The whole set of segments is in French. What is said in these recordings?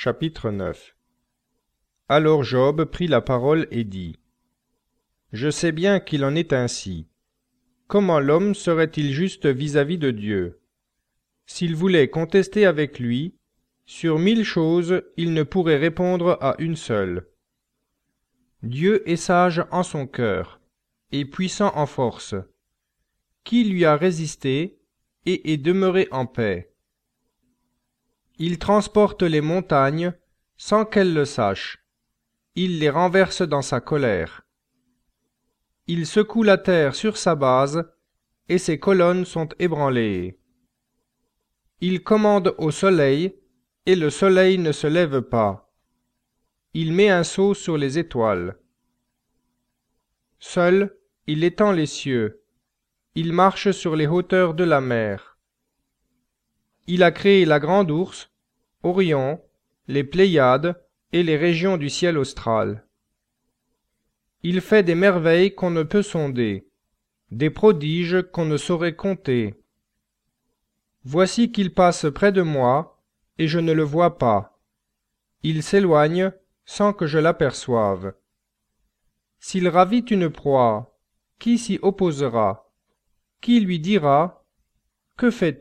Chapitre 9. Alors Job prit la parole et dit : Je sais bien qu'il en est ainsi. Comment l'homme serait-il juste vis-à-vis de Dieu? S'il voulait contester avec lui, sur 1000 choses, il ne pourrait répondre à une seule. Dieu est sage en son cœur, et puissant en force. Qui lui a résisté et est demeuré en paix? Il transporte les montagnes sans qu'elles le sachent. Il les renverse dans sa colère. Il secoue la terre sur sa base, et ses colonnes sont ébranlées. Il commande au soleil, et le soleil ne se lève pas. Il met un sceau sur les étoiles. Seul, il étend les cieux. Il marche sur les hauteurs de la mer. Il a créé la grande ourse, Orion, les Pléiades et les régions du ciel austral. Il fait des merveilles qu'on ne peut sonder, des prodiges qu'on ne saurait compter. Voici qu'il passe près de moi, et je ne le vois pas. Il s'éloigne sans que je l'aperçoive. S'il ravit une proie, qui s'y opposera? Qui lui dira : Que fais-tu ?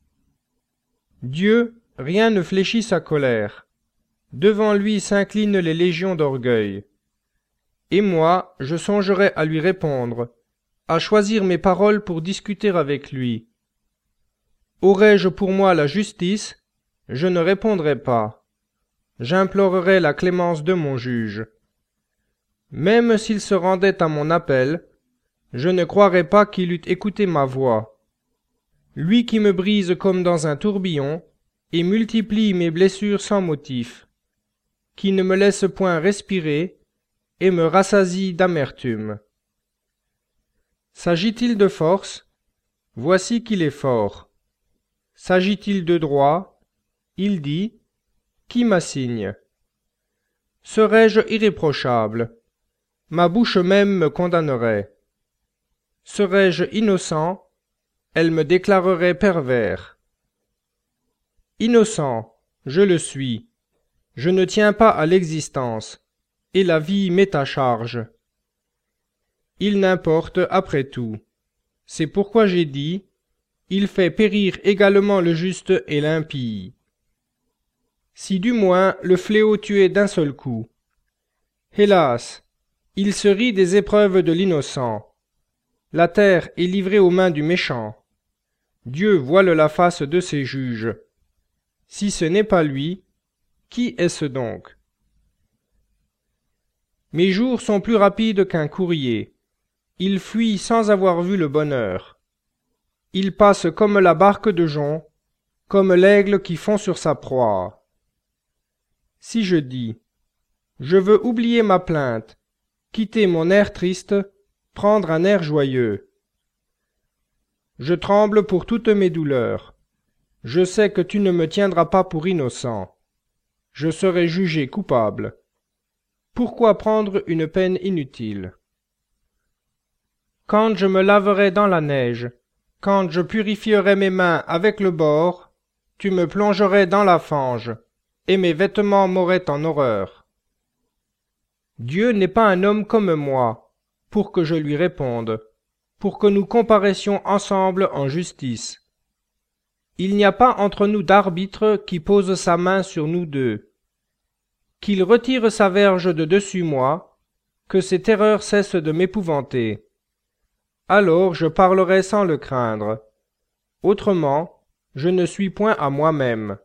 Dieu, rien ne fléchit sa colère. Devant lui s'inclinent les légions d'orgueil. Et moi, je songerai à lui répondre, à choisir mes paroles pour discuter avec lui. Aurais-je pour moi la justice, je ne répondrais pas. J'implorerais la clémence de mon juge. Même s'il se rendait à mon appel, je ne croirais pas qu'il eût écouté ma voix. Lui qui me brise comme dans un tourbillon et multiplie mes blessures sans motif, qui ne me laisse point respirer et me rassasie d'amertume. S'agit-il de force? Voici qu'il est fort. S'agit-il de droit? Il dit : Qui m'assigne? Serais-je irréprochable? Ma bouche même me condamnerait. Serais-je innocent? Elle me déclarerait pervers. Innocent, je le suis. Je ne tiens pas à l'existence, et la vie m'est à charge. Il n'importe après tout. C'est pourquoi j'ai dit : il fait périr également le juste et l'impie. Si du moins le fléau tuait d'un seul coup. Hélas, il se rit des épreuves de l'innocent. La terre est livrée aux mains du méchant. Dieu voile la face de ses juges. Si ce n'est pas lui, qui est-ce donc? Mes jours sont plus rapides qu'un courrier. Il fuit sans avoir vu le bonheur. Il passe comme la barque de jonc, comme l'aigle qui fond sur sa proie. Si je dis : je veux oublier ma plainte, quitter mon air triste, prendre un air joyeux. Je tremble pour toutes mes douleurs. Je sais que tu ne me tiendras pas pour innocent. Je serai jugé coupable. Pourquoi prendre une peine inutile? Quand je me laverai dans la neige, quand je purifierai mes mains avec le bord, tu me plongerais dans la fange, et mes vêtements m'auraient en horreur. Dieu n'est pas un homme comme moi, pour que je lui réponde, pour que nous comparaissions ensemble en justice. Il n'y a pas entre nous d'arbitre qui pose sa main sur nous deux. Qu'il retire sa verge de dessus moi, que ses terreurs cessent de m'épouvanter. Alors je parlerai sans le craindre. Autrement, je ne suis point à moi-même.